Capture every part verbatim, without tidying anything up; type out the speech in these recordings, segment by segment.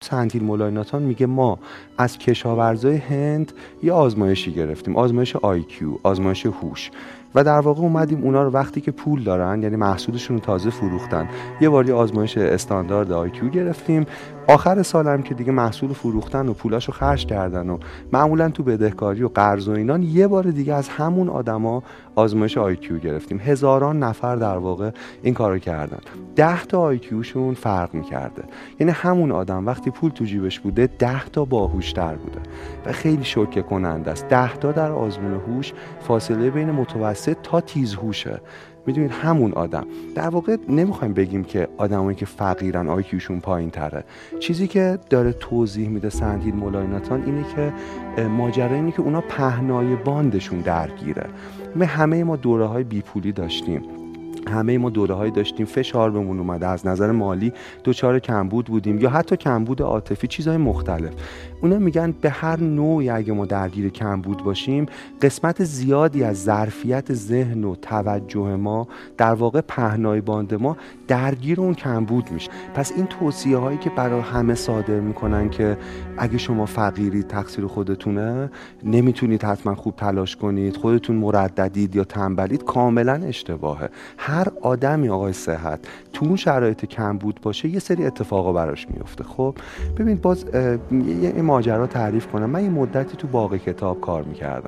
سنتیل مولای ناتان میگه ما از کشاورزای هند یه آزمایشی گرفتیم، آزمایش آی کیو، آزمایش هوش، و در واقع اومدیم اونا رو وقتی که پول دارن، یعنی محصولشون رو تازه فروختن، یه باری آزمایش استاندارد آی کیو گرفتیم. آخر سال هم که دیگه محصول فروختن و پولاشو خرج کردن و معمولا تو بدهکاری و قرض و اینان، یه بار دیگه از همون آدما آزمایش آی کیو گرفتیم. هزاران نفر در واقع این کارو کردن. ده تا آی کیوشون فرق می‌کرده. یعنی همون آدم وقتی پول تو جیبش بوده ده تا باهوش‌تر بوده و خیلی شوکه کننده است. ده تا در آزمون هوش فاصله بین متوسط تا تیزهوشه. میدونید همون آدم در واقع نمیخوایم بگیم که آدمایی که فقیرن آی کیوشون پایین تره. چیزی که داره توضیح میده سنتیل مولای ناتان اینه که ماجرا اینه که اونا پهنای باندشون درگیره. ما همه ما دوره های بیپولی داشتیم، همه ما دوره‌هایی داشتیم فشار بهمون اومده، از نظر مالی دوچار کمبود بودیم یا حتی کمبود عاطفی، چیزهای مختلف. اونا میگن به هر نوعی اگه ما درگیر کمبود باشیم، قسمت زیادی از ظرفیت ذهن و توجه ما، در واقع پهنای باند ما، درگیر اون کمبود میشه. پس این توصیه هایی که برای همه صادر میکنن که اگه شما فقیرید تقصیر خودتونه، نمیتونید حتما خوب تلاش کنید، خودتون مرددید یا تنبلید، کاملا اشتباهه. هر آدمی آقای صحت تو اون شرایط کمبود باشه یه سری اتفاقا براش میفته. خب ببین باز یه ماجرا تعریف کنم. من یه مدتی تو باغ کتاب کار میکردم.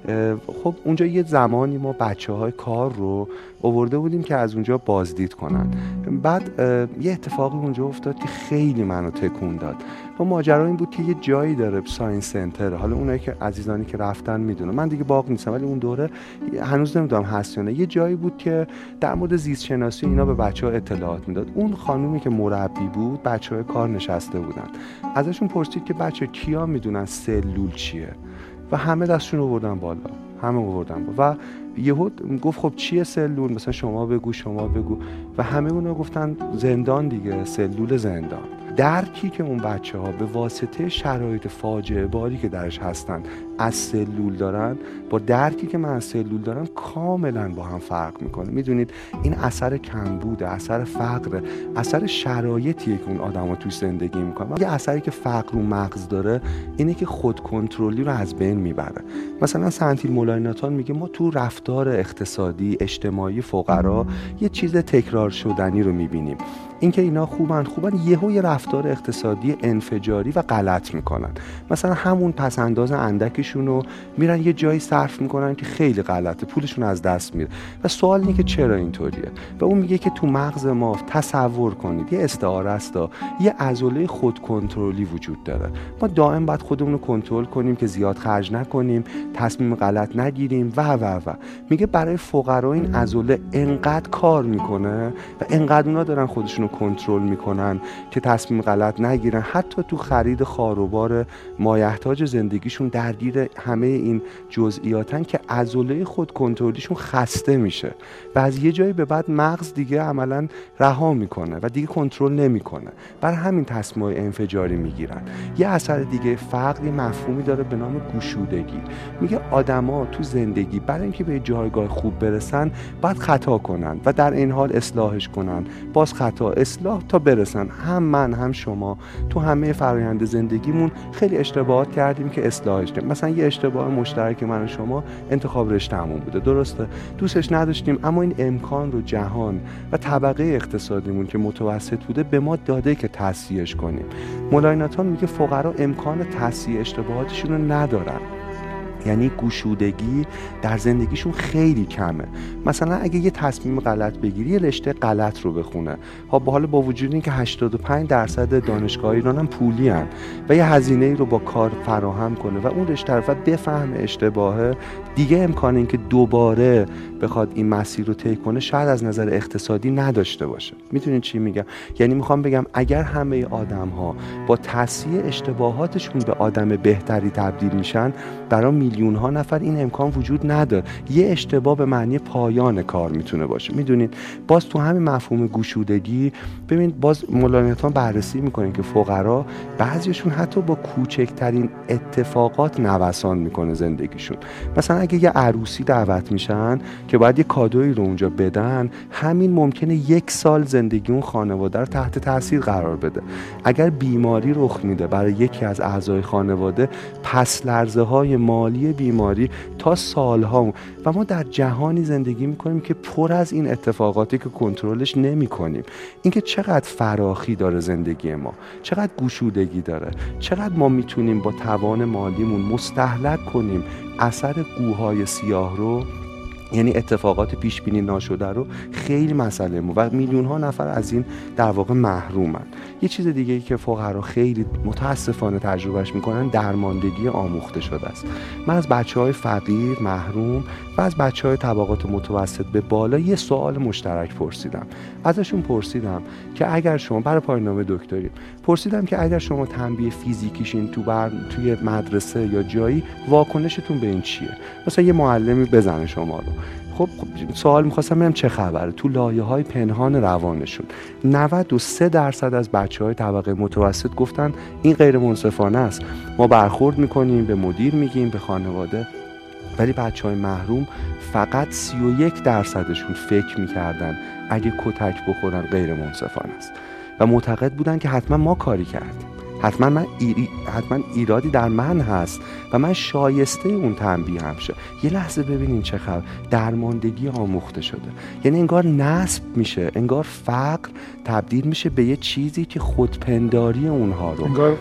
خب اونجا یه زمانی ما بچه های کار رو آورده بودیم که از اونجا بازدید کنن. بعد یه اتفاقی اونجا افتاد که خیلی منو تکون داد. و ماجرا این بود که یه جایی داره، ساینس سنتر، حالا اونایی که عزیزانی که رفتن میدونن، من دیگه باغ نیستم ولی اون دوره هنوز نمیدونم هست یا نه، یه جایی بود که در مورد زیست شناسی اینا به بچه‌ها اطلاعات میداد. اون خانومی که مربی بود، بچه‌های کار نشسته بودن، ازشون پرسید که بچه کیا میدونن سلول چیه؟ و همه دستشون رو بردن بالا، همه آوردن بالا. و یهو گفت خب چیه سلول؟ مثلا شما بگو، شما بگو. و همه اونا گفتن زندان دیگه، سلول زندان. درکی که اون بچه ها به واسطه شرایط فاجعه باری که درش هستن از سلول دارن، با درکی که من از سلول دارم کاملا با هم فرق میکنه. میدونید این اثر کمبوده، اثر فقر، اثر شرایطیه که اون آدم ها توی زندگی میکنن. یه اثری که فقر و مغز داره اینه که خود کنترلی رو از بین میبره. مثلا سنتیل مولای ناتان میگه ما تو رفتار اقتصادی اجتماعی فقرا یه چیز تکرار شدنی رو میبینیم، اینکه اینا خوبن خوبن یهو یه رفتار اقتصادی انفجاری و غلط میکنن. مثلا همون پسنداز اندکشون رو میرن یه جایی صرف میکنن که خیلی غلطه، پولشون از دست میره. و سوال اینه که چرا اینطوریه؟ و اون میگه که تو مغز ما تصور کنید یه استعاره است، یه عضله خود کنترلی وجود داره. ما دائم باید خودمون رو کنترل کنیم که زیاد خرج نکنیم، تصمیم غلط نگیریم و و و میگه برای فقرا این عضله انقدر کار میکنه و انقدر اونا دارن خودشون کنترل میکنن که تصمیم غلط نگیرن، حتی تو خرید خاروبار مایحتاج زندگیشون درگیر همه این جزئیاتن که عضله خود کنترلیشون خسته میشه و از یه جایی به بعد مغز دیگه عملا رها میکنه و دیگه کنترل نمیکنه. برای همین تصمیمای انفجاری میگیرن. یه اثر دیگه فقر یه مفهومی داره به نام گشودگی. میگه آدما تو زندگی برای اینکه به جایگاه خوب برسن باید خطا کنن و در این حال اصلاحش کنن، باز خطا، اصلاح تا برسن. هم من هم شما تو همه فرآیند زندگیمون خیلی اشتباهات کردیم که اصلاحش کنیم. مثلا یه اشتباه مشترک من و شما انتخاب رشته‌مون بوده، درسته؟ دوستش نداشتیم، اما این امکان رو جهان و طبقه اقتصادیمون که متوسط بوده به ما داده که تصحیحش کنیم. مولای ناتان میگه فقرا امکان تصحیح اشتباهاتشون رو ندارن. یعنی گشودگی در زندگیشون خیلی کمه. مثلا اگه یه تصمیم غلط بگیری، یه رشته غلط رو بخونه، ها با حال با وجود اینکه هشتاد و پنج درصد دانشگاه ایران هم پولی هن و یه هزینه‌ای رو با کار فراهم کنه و اون رشته رو بفهم اشتباهه، دیگه امکان این که دوباره بخواد این مسیر رو طی کنه شاید از نظر اقتصادی نداشته باشه. میتونین چی میگم؟ یعنی میخوام بگم اگر همه آدم‌ها با تصحیح اشتباهاتشون به آدم بهتری تبدیل میشن، برای میلیون ها نفر این امکان وجود نداره. یه اشتباه به معنی پایان کار میتونه باشه. میدونید باز تو همین مفهوم گشودگی ببین، باز مولای ناتان بررسی میکنین که فقرا بعضیشون حتی با کوچکترین اتفاقات نوسان میکنه زندگیشون. مثلا اگه یه عروسی دعوت میشن، که باید یه کادویی رو اونجا بدن، همین ممکنه یک سال زندگی اون خانواده رو تحت تاثیر قرار بده. اگر بیماری رخ میده برای یکی از اعضای خانواده، پس لرزه های مالی بیماری تا سالها، و ما در جهانی زندگی میکنیم که پر از این اتفاقاتی که کنترلش نمیکنیم. اینکه چقدر فراخی داره زندگی ما، چقدر گشودگی داره، چقدر ما میتونیم با توان مالیمون مستهلک کنیم اثر قوهای سیاه رو، یعنی اتفاقات پیش بینی ناشده رو، خیلی مسئله مو و میلیون ها نفر از این در واقع محرومن. یه چیز دیگه ای که فقرا خیلی متاسفانه تجربهش میکنن درماندگی آموخته شده است. من از بچهای فقیر محروم و از بچهای طبقات متوسط به بالا یه سوال مشترک پرسیدم. ازشون پرسیدم که اگر شما برای پایان‌نامه دکتری پرسیدم که اگر شما تنبیه فیزیکیشین تو بر توی مدرسه یا جایی، واکنشتون به این چیه؟ مثلا یه معلمی بزنه شما رو، خب سوال می‌خواستم ببینم چه خبره تو لایه‌های پنهان روانشون. نود و سه درصد از بچه‌های طبقه متوسط گفتن این غیر منصفانه است، ما برخورد می‌کنیم، به مدیر میگیم، به خانواده. ولی بچه‌های محروم فقط سی و یک درصدشون فکر می‌کردن اگه کتک بخورن غیر منصفانه است و معتقد بودن که حتما ما کاری کردیم، حتما من ایری... حتما ایرادی در من هست و من شایسته اون تنبیه هم شه. یه لحظه ببینین چه خبر، درماندگی آموخته شده. یعنی انگار نصب میشه، انگار فقر تبدیل میشه به یه چیزی که خودپنداری اونها رو انگار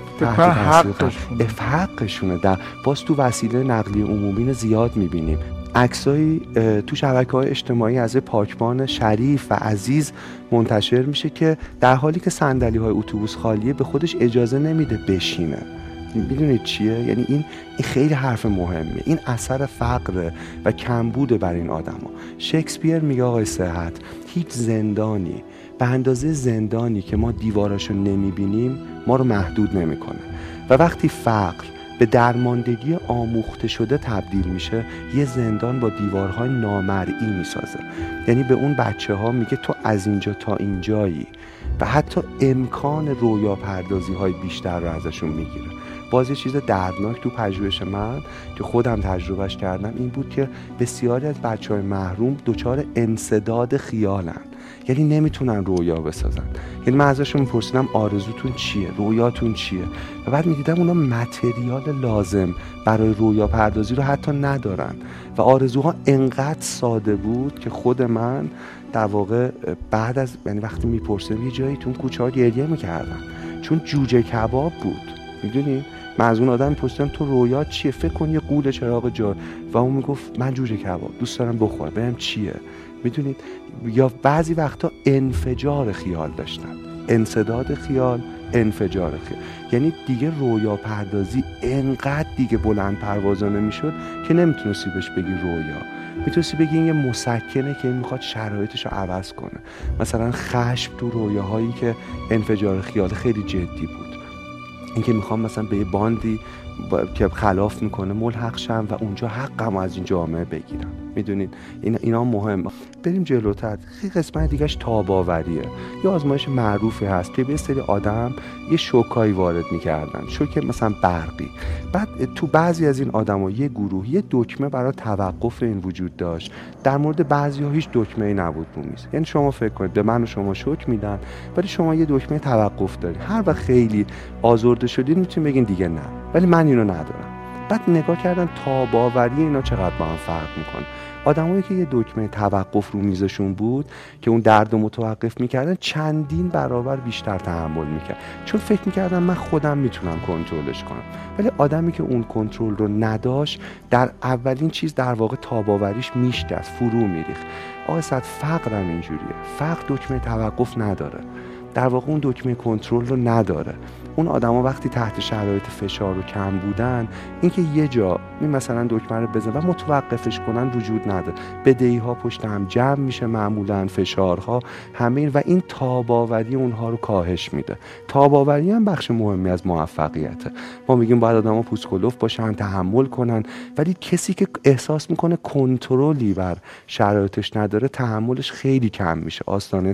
حقشونه حقشونه در باز تو وسیله نقلیه عمومی زیاد میبینیم. عکسایی تو شبکه‌های اجتماعی از پاکبان شریف و عزیز منتشر میشه که در حالی که صندلی‌های اتوبوس خالیه به خودش اجازه نمیده بشینه. میدونید چیه؟ یعنی این این خیلی حرف مهمیه. این اثر فقر و کمبود بر این آدما. شکسپیر میگه آقای صحت، هیچ زندانی به اندازه زندانی که ما دیواراشو نمیبینیم ما رو محدود نمیکنه. و وقتی فقر به درماندگی آموخته شده تبدیل میشه، یه زندان با دیوارهای نامرئی میسازه. یعنی به اون بچه ها میگه تو از اینجا تا اینجایی و حتی امکان رویا پردازی های بیشتر رو ازشون میگیره. باز یه چیز دردناک تو پژوهش من که خودم تجربهش کردم این بود که بسیاری از بچه های محروم دچار انسداد خیالن، یعنی نمیتونن رویا بسازن. یعنی من ازشون میپرسیدم آرزوتون چیه، رویاتون چیه، و بعد میدیدم اونا متریال لازم برای رویا پردازی رو حتی ندارن و آرزوها انقدر ساده بود که خود من در واقع بعد از یعنی وقتی میپرسیدم یه جایی تو کوچه ها گریه میکردم، چون جوجه کباب بود. میدونی من از اون آدم میپرسیدم تو رویات چیه، فکر کن یه قول چراغ جار، و اون میگفت من جوجه کباب دوست دارم بخورم، ببینم چیه. میدونید یا بعضی وقتا انفجار خیال داشتن، انسداد خیال، انفجار خیال. یعنی دیگه رویا پردازی انقدر دیگه بلند پروازانه میشد که نمیتونستی بهش بگی رویا، میتونستی بگی این یه مسکنه که این میخواد شرایطش رو عوض کنه. مثلا خشم تو رویاهایی که انفجار خیال خیلی جدی بود، اینکه میخوام مثلا به یه باندی که خلاف میکنه ملحق شم و اونجا حقم از این جامعه بگیرم. میدونید این اینا مهمه. بریم جلوتر. خیلی قسمت دیگهش تاباوریه. یه آزمایش معروفی هست که به یه سری آدم یه شوکایی وارد میکردن، شوک مثلا برقی. بعد تو بعضی از این آدما یه گروه یه دکمه برای توقف این وجود داشت، در مورد بعضی‌ها هیچ دکمه‌ای نبود رو میز. یعنی شما فکر کنید به من و شما شوک میدن ولی شما یه دکمه توقف دارید. هر وقت خیلی آزرده شدید میتونید بگین دیگه نه، ولی من اینو ندارم. بعد نگاه کردن تاباوری اینا چقدر با هم فرق میکنه. آدمایی که یه دکمه توقف رو میزشون بود که اون درد رو متوقف میکردن چندین برابر بیشتر تحمل میکرد، چون فکر میکردن من خودم میتونم کنترلش کنم. ولی آدمی که اون کنترل رو نداشت در اولین چیز در واقع تاباوریش میشکست، فرو میریخت. آقا صد فقر هم اینجوریه. فقر دکمه توقف نداره، در واقع اون دکمه کنترل رو نداره. اون آدما وقتی تحت شرایط فشار و کم بودن، اینکه یه جا می مثلا دکمه رو بزنن و متوقفش کنن وجود نداره. بدهی‌ها پشت هم جمع میشه، معمولا فشارها همین، و این تاباوری اونها رو کاهش میده. تاباوری هم بخش مهمی از موفقیته. ما میگیم باید آدما پوسکلوف باشن، تحمل کنن، ولی کسی که احساس میکنه کنترلی بر شرایطش نداره تحملش خیلی کم میشه، آستانه